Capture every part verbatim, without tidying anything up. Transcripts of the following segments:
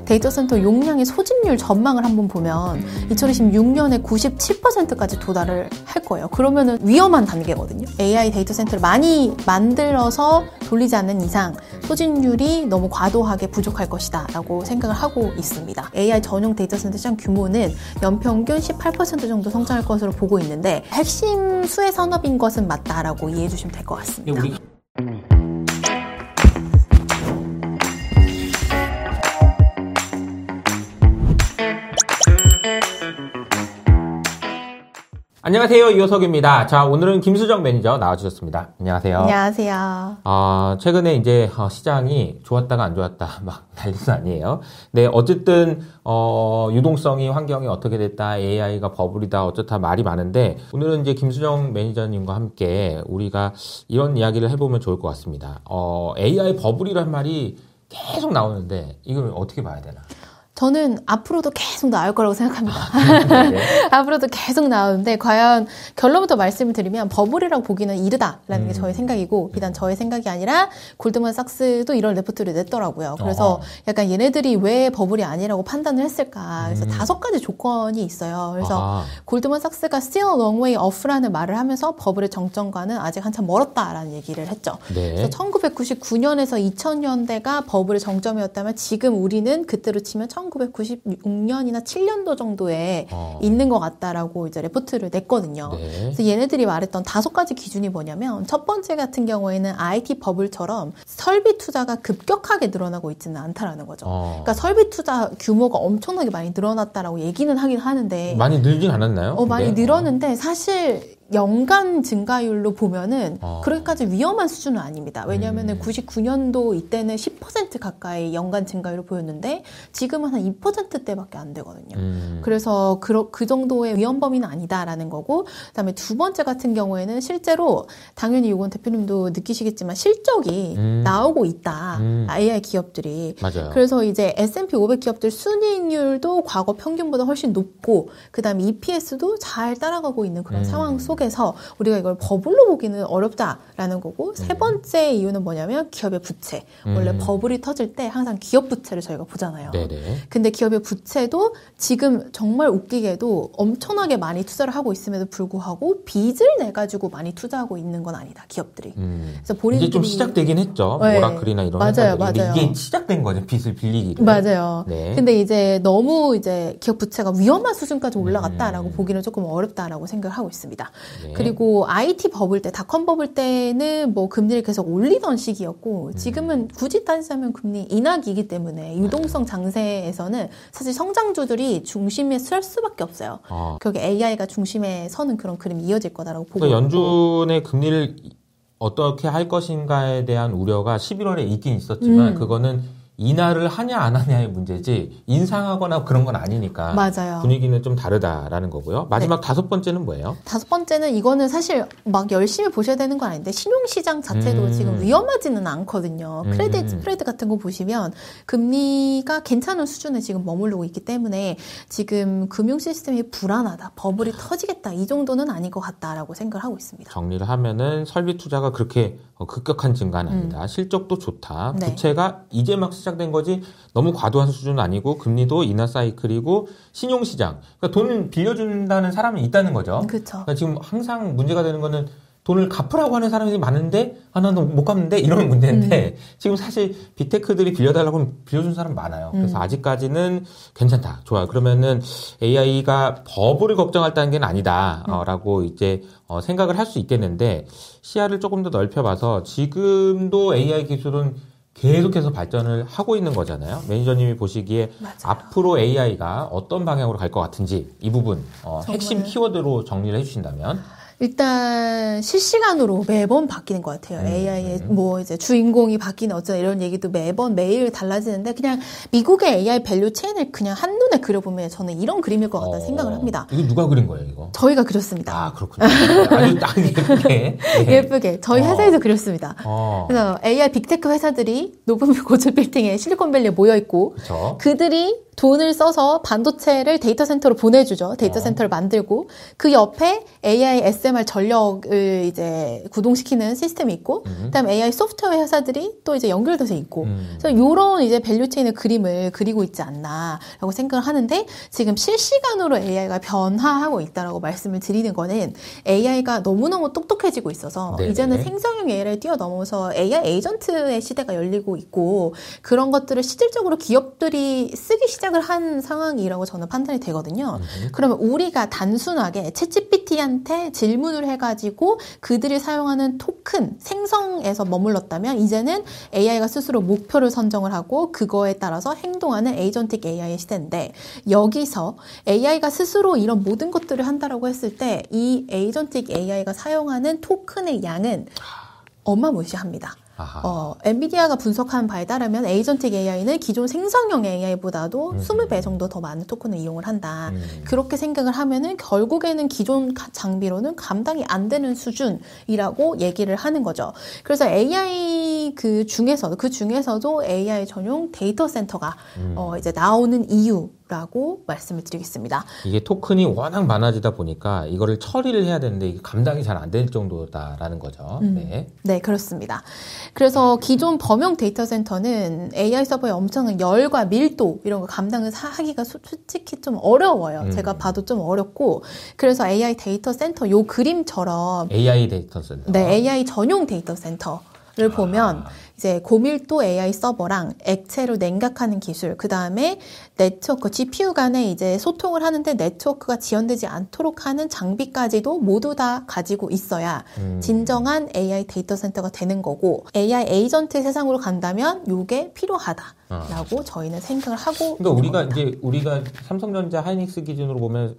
데이터 센터 용량의 소진율 전망을 한번 보면 이천이십육 년에 구십칠 퍼센트까지 도달을 할 거예요. 그러면은 위험한 단계거든요. 에이아이 데이터 센터를 많이 만들어서 돌리지 않는 이상 소진율이 너무 과도하게 부족할 것이다 라고 생각을 하고 있습니다. 에이아이 전용 데이터 센터 시장 규모는 연평균 십팔 퍼센트 정도 성장할 것으로 보고 있는데 핵심 수혜 산업인 것은 맞다라고 이해해 주시면 될 것 같습니다. 우리... 안녕하세요. 이호석입니다. 자, 오늘은 김수정 매니저 나와주셨습니다. 안녕하세요. 안녕하세요. 어, 최근에 이제 시장이 좋았다가 안 좋았다 막 난리도 아니에요. 네, 어쨌든 어, 유동성이 환경이 어떻게 됐다, 에이아이가 버블이다, 어쩌다 말이 많은데 오늘은 이제 김수정 매니저님과 함께 우리가 이런 이야기를 해보면 좋을 것 같습니다. 어, 에이아이 버블이란 말이 계속 나오는데 이걸 어떻게 봐야 되나? 저는 앞으로도 계속 나올 거라고 생각합니다. 아, 네. 앞으로도 계속 나오는데 과연 결론부터 말씀을 드리면 버블이라고 보기는 이르다라는 음. 게 저의 생각이고 비단 저의 생각이 아니라 골드만삭스도 이런 레포트를 냈더라고요. 그래서 어허. 약간 얘네들이 왜 버블이 아니라고 판단을 했을까. 그래서 음. 다섯 가지 조건이 있어요. 그래서 아하. 골드만삭스가 still a long way off라는 말을 하면서 버블의 정점과는 아직 한참 멀었다라는 얘기를 했죠. 네. 그래서 천구백구십구 년에서 이천 년대가 버블의 정점이었다면 지금 우리는 그때로 치면 천구백구십육 년이나 칠 년도 정도에 어. 있는 것 같다라고 이제 레포트를 냈거든요. 네. 그래서 얘네들이 말했던 다섯 가지 기준이 뭐냐면 첫 번째 같은 경우에는 아이티 버블처럼 설비 투자가 급격하게 늘어나고 있지는 않다라는 거죠. 어. 그러니까 설비 투자 규모가 엄청나게 많이 늘어났다라고 얘기는 하긴 하는데 많이 늘진 않았나요? 어, 많이 늘었는데 사실 연간 증가율로 보면은 어. 그렇게까지 위험한 수준은 아닙니다. 왜냐하면은 음. 구십구 년도 이때는 십 퍼센트 가까이 연간 증가율을 보였는데 지금은 한 이 퍼센트대밖에 안 되거든요. 음. 그래서 그, 그 정도의 위험 범위는 아니다라는 거고, 그다음에 두 번째 같은 경우에는 실제로 당연히 이건 대표님도 느끼시겠지만 실적이 음. 나오고 있다. 음. 에이아이 기업들이. 맞아요. 그래서 이제 에스 앤 피 오백 기업들 순이익률도 과거 평균보다 훨씬 높고, 그다음에 이피에스도 잘 따라가고 있는 그런 음. 상황 속 속에서 우리가 이걸 버블로 보기는 어렵다라는 거고 세 번째 이유는 뭐냐면 기업의 부채. 원래 음. 버블이 터질 때 항상 기업 부채를 저희가 보잖아요. 네네. 근데 기업의 부채도 지금 정말 웃기게도 엄청나게 많이 투자를 하고 있음에도 불구하고 빚을 내가지고 많이 투자하고 있는 건 아니다. 기업들이. 음. 그래서 본인들이 이제 좀 시작되긴 했죠. 네. 오라클이나 이런 맞아요, 회사들이. 맞아요. 이게 시작된 거죠. 빚을 빌리기를. 맞아요. 네. 근데 이제 너무 이제 기업 부채가 위험한 수준까지 올라갔다라고 음. 보기는 조금 어렵다라고 생각을 하고 있습니다. 네. 그리고 아이티 버블 때, 닷컴 버블 때는 뭐 금리를 계속 올리던 시기였고 지금은 굳이 따지자면 금리 인하기이기 때문에 유동성 장세에서는 사실 성장주들이 중심에 설 수밖에 없어요. 아. 결국 에이아이가 중심에 서는 그런 그림이 이어질 거다라고 보고 그러니까 연준의 금리를 어떻게 할 것인가에 대한 우려가 십일월에 있긴 있었지만 음. 그거는 인하를 하냐 안 하냐의 문제지 인상하거나 그런 건 아니니까 맞아요. 분위기는 좀 다르다라는 거고요. 마지막 네. 다섯 번째는 뭐예요? 다섯 번째는 이거는 사실 막 열심히 보셔야 되는 건 아닌데 신용시장 자체도 음. 지금 위험하지는 않거든요. 음. 크레딧 스프레드 같은 거 보시면 금리가 괜찮은 수준에 지금 머무르고 있기 때문에 지금 금융 시스템이 불안하다, 버블이 터지겠다 이 정도는 아닌 것 같다라고 생각을 하고 있습니다. 정리를 하면은 설비 투자가 그렇게 급격한 증가는 아니다. 음. 실적도 좋다. 네. 부채가 이제 막 시작된 거지 너무 과도한 수준은 아니고 금리도 인하 사이클이고 신용시장. 그러니까 돈을 빌려준다는 사람이 있다는 거죠. 그렇죠. 그러니까 지금 항상 문제가 되는 거는 돈을 갚으라고 하는 사람이 많은데 아, 나는 못 갚는데 이런 문제인데 음. 지금 사실 빅테크들이 빌려달라고 하면 빌려준 사람 많아요. 그래서 음. 아직까지는 괜찮다. 좋아요. 그러면은 에이아이가 버블을 걱정할 단계는 아니다라고 음. 이제 어, 생각을 할 수 있겠는데 시야를 조금 더 넓혀봐서 지금도 에이아이 기술은 계속해서 발전을 하고 있는 거잖아요. 매니저님이 보시기에 맞아요. 앞으로 에이아이가 어떤 방향으로 갈 것 같은지 이 부분 어, 핵심 키워드로 정리를 해주신다면 일단 실시간으로 매번 바뀌는 것 같아요. 음, 에이아이의 음. 뭐 이제 주인공이 바뀌는 어쩌다 이런 얘기도 매번 매일 달라지는데 그냥 미국의 에이아이 밸류 체인을 그냥 한눈에 한눈에 그려보면 저는 이런 그림일 것 같다는 어, 생각을 합니다. 이거 누가 그린 거예요, 이거? 저희가 그렸습니다. 아, 그렇군요. 아주 딱 예쁘게. 네. 예쁘게. 저희 회사에서 어. 그렸습니다. 어. 그래서 에이아이 빅테크 회사들이 높은 고층 빌딩에 실리콘밸리에 모여있고, 그쵸. 그들이 돈을 써서 반도체를 데이터 센터로 보내주죠. 데이터 어. 센터를 만들고, 그 옆에 에이아이 에스엠알 전력을 이제 구동시키는 시스템이 있고, 음. 그 다음에 에이아이 소프트웨어 회사들이 또 이제 연결돼서 있고, 음. 그래서 요런 이제 밸류체인의 그림을 그리고 있지 않나라고 생각을 하는데, 지금 실시간으로 에이아이가 변화하고 있다라고 말씀을 드리는 거는 에이아이가 너무너무 똑똑해지고 있어서, 네네. 이제는 생성형 에이아이를 뛰어넘어서 에이아이 에이전트의 시대가 열리고 있고, 그런 것들을 실질적으로 기업들이 쓰기 시작 시작을 한 상황이라고 저는 판단이 되거든요. 음. 그러면 우리가 단순하게 챗지피티한테 질문을 해가지고 그들이 사용하는 토큰 생성에서 머물렀다면 이제는 에이아이가 스스로 목표를 선정을 하고 그거에 따라서 행동하는 에이전틱 에이아이의 시대인데, 여기서 에이아이가 스스로 이런 모든 것들을 한다라고 했을 때 이 에이전틱 에이아이가 사용하는 토큰의 양은 어마무시합니다. 어, 엔비디아가 분석한 바에 따르면 에이전틱 에이아이는 기존 생성형 에이아이보다도 음. 이십 배 정도 더 많은 토큰을 이용을 한다. 음. 그렇게 생각을 하면은 결국에는 기존 장비로는 감당이 안 되는 수준이라고 얘기를 하는 거죠. 그래서 에이아이 그 중에서도 그 중에서도 에이아이 전용 데이터 센터가 음. 어, 이제 나오는 이유. 라고 말씀을 드리겠습니다. 이게 토큰이 워낙 많아지다 보니까 이거를 처리를 해야 되는데 이게 감당이 잘 안 될 정도다라는 거죠. 음, 네. 네, 그렇습니다. 그래서 기존 범용 데이터 센터는 에이아이 서버의 엄청난 열과 밀도 이런 거 감당을 하기가 솔직히 좀 어려워요. 음. 제가 봐도 좀 어렵고, 그래서 에이아이 데이터 센터 요 그림처럼 에이아이 데이터 센터. 네, 에이아이 전용 데이터 센터를 보면 아. 이제 고밀도 에이아이 서버랑 액체로 냉각하는 기술, 그 다음에 네트워크, 지피유 간에 이제 소통을 하는데 네트워크가 지연되지 않도록 하는 장비까지도 모두 다 가지고 있어야 음. 진정한 에이아이 데이터 센터가 되는 거고, 에이아이 에이전트 세상으로 간다면 이게 필요하다라고 아. 저희는 생각을 하고. 그러니까 우리가 겁니다. 이제 우리가 삼성전자 하이닉스 기준으로 보면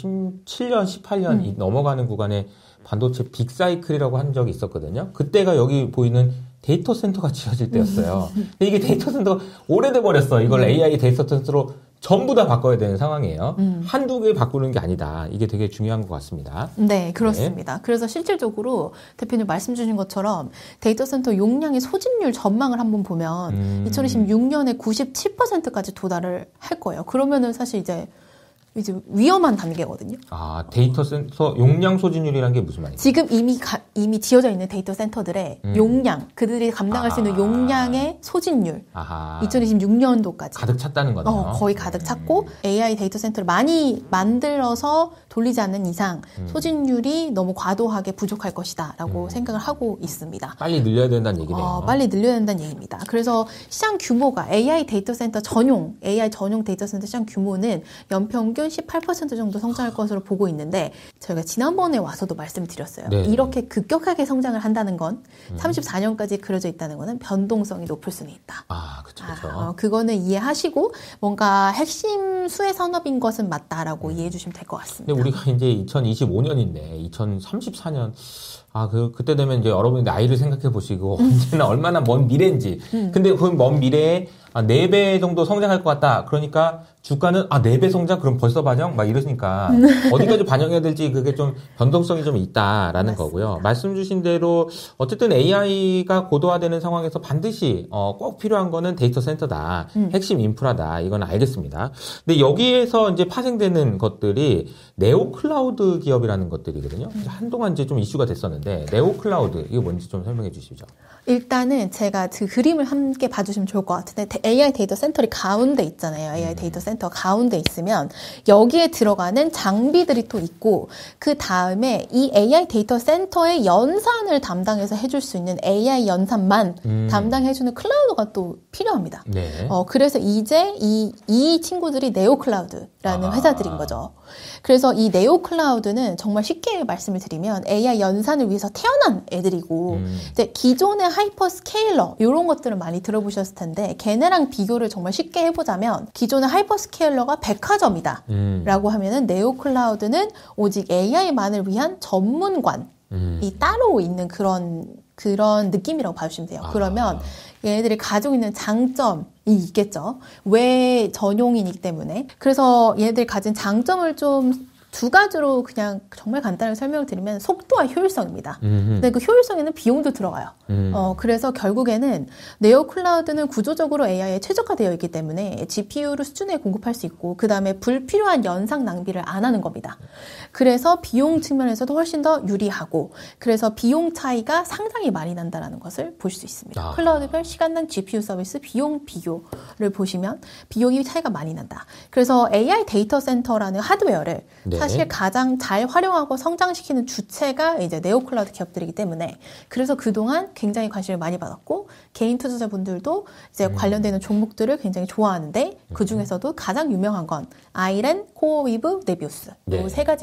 이천십칠 년, 십팔 년 음. 넘어가는 구간에 반도체 빅사이클이라고 한 적이 있었거든요. 그때가 여기 보이는 데이터 센터가 지어질 때였어요. 근데 이게 데이터 센터가 오래돼 버렸어. 이걸 음. 에이아이 데이터 센터로 전부 다 바꿔야 되는 상황이에요. 음. 한두 개 바꾸는 게 아니다. 이게 되게 중요한 것 같습니다. 네, 그렇습니다. 네. 그래서 실질적으로 대표님 말씀 주신 것처럼 데이터 센터 용량의 소진율 전망을 한번 보면 음. 이천이십육 년에 구십칠 퍼센트까지 도달을 할 거예요. 그러면은 사실 이제 이제 위험한 단계거든요. 아, 데이터 센터 용량 소진율이라는 게 무슨 말이에요? 지금 이미 가, 이미 지어져 있는 데이터 센터들의 음. 용량, 그들이 감당할 아. 수 있는 용량의 소진율. 아하. 이천이십육 년도까지 가득 찼다는 거네요. 어, 거의 가득 찼고 음. 에이아이 데이터 센터를 많이 만들어서 돌리지 않는 이상 음. 소진율이 너무 과도하게 부족할 것이다라고 음. 생각을 하고 있습니다. 빨리 늘려야 된다는 얘기네요. 어, 빨리 늘려야 된다는 얘기입니다. 그래서 시장 규모가 에이아이 데이터 센터 전용, 에이아이 전용 데이터 센터 시장 규모는 연평균 십팔 퍼센트 정도 성장할 것으로 보고 있는데, 저희가 지난번에 와서도 말씀드렸어요. 네. 이렇게 급격하게 성장을 한다는 건 음. 삼십사 년까지 그려져 있다는 거는 변동성이 높을 수는 있다. 아, 그렇죠. 아, 어, 그거는 이해하시고 뭔가 핵심 수혜 산업인 것은 맞다라고 음. 이해해 주시면 될 것 같습니다. 근데 우리가 이제 이천이십오 년인데 이천삼십사 년 아, 그, 그때 되면 이제 여러분이 나이를 생각해 보시고, 음. 언제나 얼마나 먼 미래인지. 음. 근데 그 먼 미래에 아, 네 배 정도 성장할 것 같다. 그러니까 주가는 아, 네 배 성장? 그럼 벌써 반영? 막 이러니까 어디까지 반영해야 될지 그게 좀 변동성이 좀 있다라는 맞습니다. 거고요. 말씀 주신 대로 어쨌든 에이아이가 고도화되는 상황에서 반드시 어, 꼭 필요한 거는 데이터 센터다. 음. 핵심 인프라다. 이건 알겠습니다. 근데 여기에서 이제 파생되는 것들이 네오 클라우드 기업이라는 것들이거든요. 음. 한동안 이제 좀 이슈가 됐었는데 네오 클라우드 이게 뭔지 좀 설명해 주시죠. 일단은 제가 그 그림을 함께 봐주시면 좋을 것 같은데, 에이아이 데이터 센터리 가운데 있잖아요. 에이아이 데이터 센터 가운데 있으면 여기에 들어가는 장비들이 또 있고, 그 다음에 이 에이아이 데이터 센터의 연산을 담당해서 해줄 수 있는 에이아이 연산만 음. 담당해주는 클라우드가 또 필요합니다. 네. 어, 그래서 이제 이, 이 친구들이 네오 클라우드라는 아. 회사들인 거죠. 그래서 이 네오 클라우드는 정말 쉽게 말씀을 드리면 에이아이 연산을 위해서 태어난 애들이고, 음. 이제 기존의 하이퍼 스케일러 이런 것들은 많이 들어보셨을 텐데, 걔네랑 비교를 정말 쉽게 해보자면 기존의 하이퍼 스케일러가 백화점이다 음. 라고 하면은 네오 클라우드는 오직 에이아이만을 위한 전문관이 음. 따로 있는 그런 그런 느낌이라고 봐주시면 돼요. 아. 그러면 얘네들이 가지고 있는 장점이 있겠죠. 왜 전용이기 때문에. 그래서 얘네들이 가진 장점을 좀 두 가지로 그냥 정말 간단하게 설명을 드리면 속도와 효율성입니다. 음흠. 근데 그 효율성에는 비용도 들어가요. 음. 어, 그래서 결국에는 네오 클라우드는 구조적으로 에이아이에 최적화되어 있기 때문에 지피유를 수준에 공급할 수 있고 그 다음에 불필요한 연상 낭비를 안 하는 겁니다. 그래서 비용 측면에서도 훨씬 더 유리하고 그래서 비용 차이가 상당히 많이 난다는 것을 볼 수 있습니다. 아. 클라우드별 시간당 지피유 서비스 비용 비교를 보시면 비용이 차이가 많이 난다. 그래서 에이아이 데이터 센터라는 하드웨어를 네. 사실 가장 잘 활용하고 성장시키는 주체가 이제 네오 클라우드 기업들이기 때문에 그래서 그동안 굉장히 관심을 많이 받았고 개인 투자자분들도 이제 음. 관련되는 종목들을 굉장히 좋아하는데 그 중에서도 가장 유명한 건 아이렌, 코어위브, 네비우스 네. 이 세 가지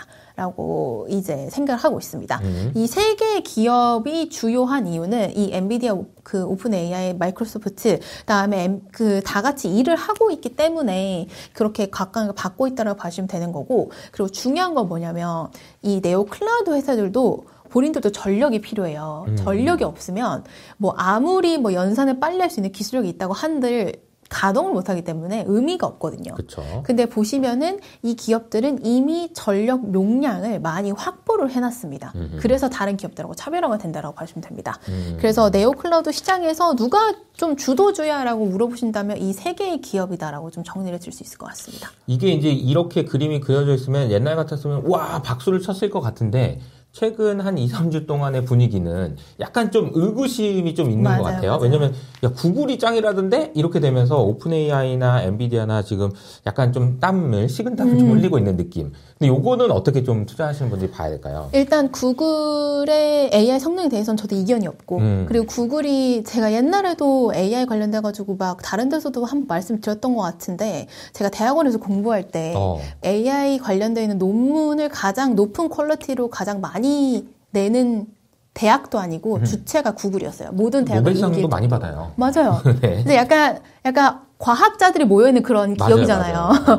기업이다라고 이제 생각을 하고 있습니다. 음. 이 세 개의 기업이 주요한 이유는 이 엔비디아 그 오픈 에이아이, 마이크로소프트 그다음에 그 다 같이 일을 하고 있기 때문에 그렇게 각광을 받고 있다라고 봐주시면 되는 거고 그리고 중요한 건 뭐냐면 이 네오 클라우드 회사들도 본인들도 전력이 필요해요. 음. 전력이 없으면 뭐 아무리 뭐 연산을 빨리 할 수 있는 기술력이 있다고 한들 가동을 못하기 때문에 의미가 없거든요. 그쵸. 근데 보시면은 이 기업들은 이미 전력 용량을 많이 확보를 해놨습니다. 음흠. 그래서 다른 기업들하고 차별화가 된다라고 봐주시면 됩니다. 음. 그래서 네오 클라우드 시장에서 누가 좀 주도주야라고 물어보신다면 이 세 개의 기업이다라고 좀 정리를 해줄 수 있을 것 같습니다. 이게 이제 이렇게 그림이 그려져 있으면 옛날 같았으면 와 박수를 쳤을 것 같은데 최근 한 이, 삼 주 동안의 분위기는 약간 좀 의구심이 좀 있는 맞아요, 것 같아요. 맞아요. 왜냐면, 야, 구글이 짱이라던데? 이렇게 되면서 오픈 에이아이나 엔비디아나 지금 약간 좀 땀을, 식은땀을 음. 좀 흘리고 있는 느낌. 근데 요거는 어떻게 좀 투자하시는 분들이 봐야 될까요? 일단 구글의 에이아이 성능에 대해서는 저도 이견이 없고, 음. 그리고 구글이 제가 옛날에도 에이아이 관련돼가지고 막 다른 데서도 한번 말씀드렸던 것 같은데, 제가 대학원에서 공부할 때 어. 에이아이 관련되어 있는 논문을 가장 높은 퀄리티로 가장 많이 내는 대학도 아니고 음. 주체가 구글이었어요. 모든 대학을 노벨상도 많이 받아요. 맞아요. 네. 근데 약간 약간 과학자들이 모여 있는 그런 기업이잖아요. 맞아요, 맞아요.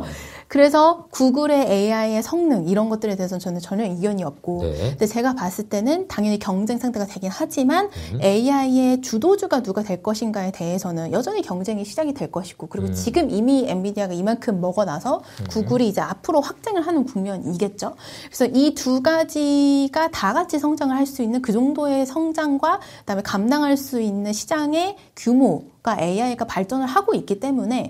그래서 구글의 에이아이의 성능 이런 것들에 대해서는 저는 전혀 이견이 없고 네. 근데 제가 봤을 때는 당연히 경쟁 상대가 되긴 하지만 음. 에이아이의 주도주가 누가 될 것인가에 대해서는 여전히 경쟁이 시작이 될 것이고 그리고 음. 지금 이미 엔비디아가 이만큼 먹어놔서 음. 구글이 이제 앞으로 확장을 하는 국면이겠죠. 그래서 이 두 가지가 다 같이 성장을 할 수 있는 그 정도의 성장과 그다음에 감당할 수 있는 시장의 규모가 에이아이가 발전을 하고 있기 때문에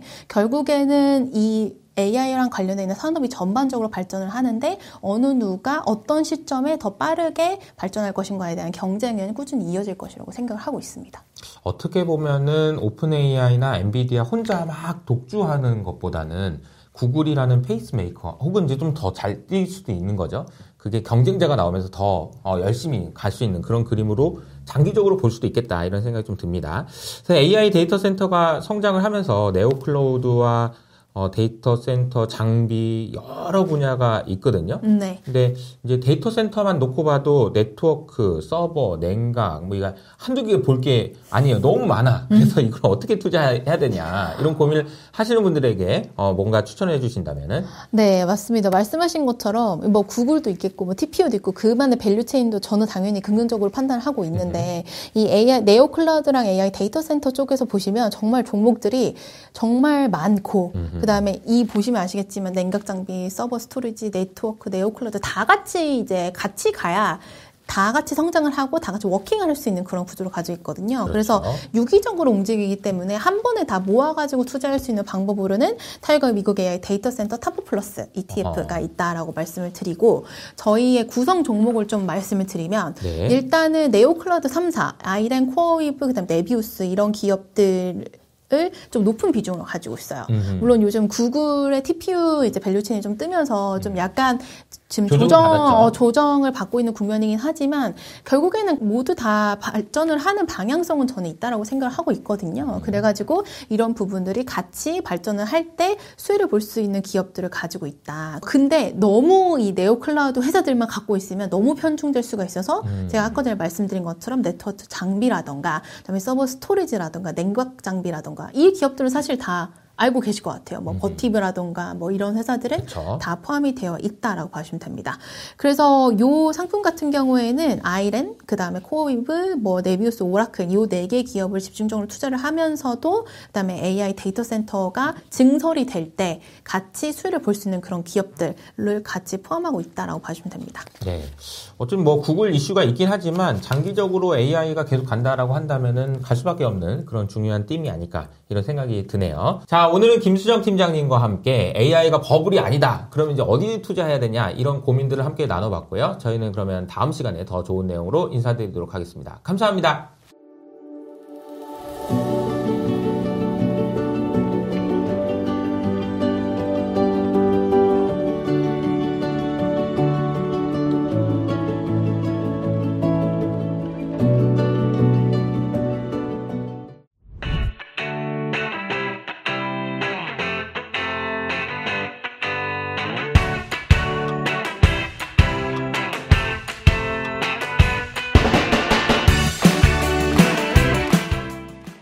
결국에는 이 에이아이랑 관련되어 있는 산업이 전반적으로 발전을 하는데 어느 누가 어떤 시점에 더 빠르게 발전할 것인가에 대한 경쟁은 꾸준히 이어질 것이라고 생각을 하고 있습니다. 어떻게 보면은 오픈 에이아이나 엔비디아 혼자 막 독주하는 것보다는 구글이라는 페이스메이커 혹은 이제 좀 더 잘 뛸 수도 있는 거죠. 그게 경쟁자가 나오면서 더 열심히 갈 수 있는 그런 그림으로 장기적으로 볼 수도 있겠다 이런 생각이 좀 듭니다. 그래서 에이아이 데이터 센터가 성장을 하면서 네오 클라우드와 어, 데이터 센터 장비 여러 분야가 있거든요. 네. 근데 이제 데이터 센터만 놓고 봐도 네트워크, 서버, 냉각 뭐 이거 한두 개 볼 게 아니에요. 너무 많아. 그래서 음. 이걸 어떻게 투자해야 되냐 이런 고민을 하시는 분들에게 어, 뭔가 추천해 주신다면은? 네, 맞습니다. 말씀하신 것처럼 뭐 구글도 있겠고 뭐 티피오도 있고 그만의 밸류 체인도 저는 당연히 긍정적으로 판단을 하고 있는데 음. 이 에이아이 네오 클라우드랑 에이아이 데이터 센터 쪽에서 보시면 정말 종목들이 정말 많고 음. 그다음에 이 보시면 아시겠지만 냉각 장비, 서버 스토리지, 네트워크, 네오 클라우드 다 같이 이제 같이 가야 다 같이 성장을 하고 다 같이 워킹을 할 수 있는 그런 구조를 가지고 있거든요. 그렇죠. 그래서 유기적으로 움직이기 때문에 한 번에 다 모아가지고 투자할 수 있는 방법으로는 타이거 미국 에이아이 데이터 센터 타프 플러스 이티에프가 어허. 있다라고 말씀을 드리고 저희의 구성 종목을 좀 말씀을 드리면 네. 일단은 네오 클라우드 삼 사, 아이렌, 코어위브, 그다음 네비우스 이런 기업들 을 좀 높은 비중을 가지고 있어요. 음흠. 물론 요즘 구글의 티피유 이제 밸류체인이 좀 뜨면서 좀 약간 지금 조정, 어, 조정을 받고 있는 국면이긴 하지만 결국에는 모두 다 발전을 하는 방향성은 저는 있다라고 생각을 하고 있거든요. 음. 그래가지고 이런 부분들이 같이 발전을 할 때 수혜를 볼 수 있는 기업들을 가지고 있다. 근데 너무 이 네오 클라우드 회사들만 갖고 있으면 너무 편중될 수가 있어서 음. 제가 아까 전에 말씀드린 것처럼 네트워크 장비라던가 그다음에 서버 스토리지라던가 냉각 장비라던가 이 기업들은 사실 다 알고 계실 것 같아요. 뭐 음. 버티브라던가 뭐 이런 회사들은 그쵸. 다 포함이 되어 있다라고 보시면 됩니다. 그래서 요 상품 같은 경우에는 아이랜, 그 다음에 코어위브, 뭐 네비우스, 오라클 요 네 개 기업을 집중적으로 투자를 하면서도 그다음에 에이아이 데이터 센터가 증설이 될 때 같이 수혜를 볼 수 있는 그런 기업들을 같이 포함하고 있다라고 보시면 됩니다. 네. 어쨌든 뭐 구글 이슈가 있긴 하지만 장기적으로 에이아이가 계속 간다라고 한다면은 갈 수밖에 없는 그런 중요한 띠이 아닐까 이런 생각이 드네요. 자, 오늘은 김수정 팀장님과 함께 에이아이가 버블이 아니다. 그러면 이제 어디 투자해야 되냐 이런 고민들을 함께 나눠봤고요. 저희는 그러면 다음 시간에 더 좋은 내용으로 인사드리도록 하겠습니다. 감사합니다.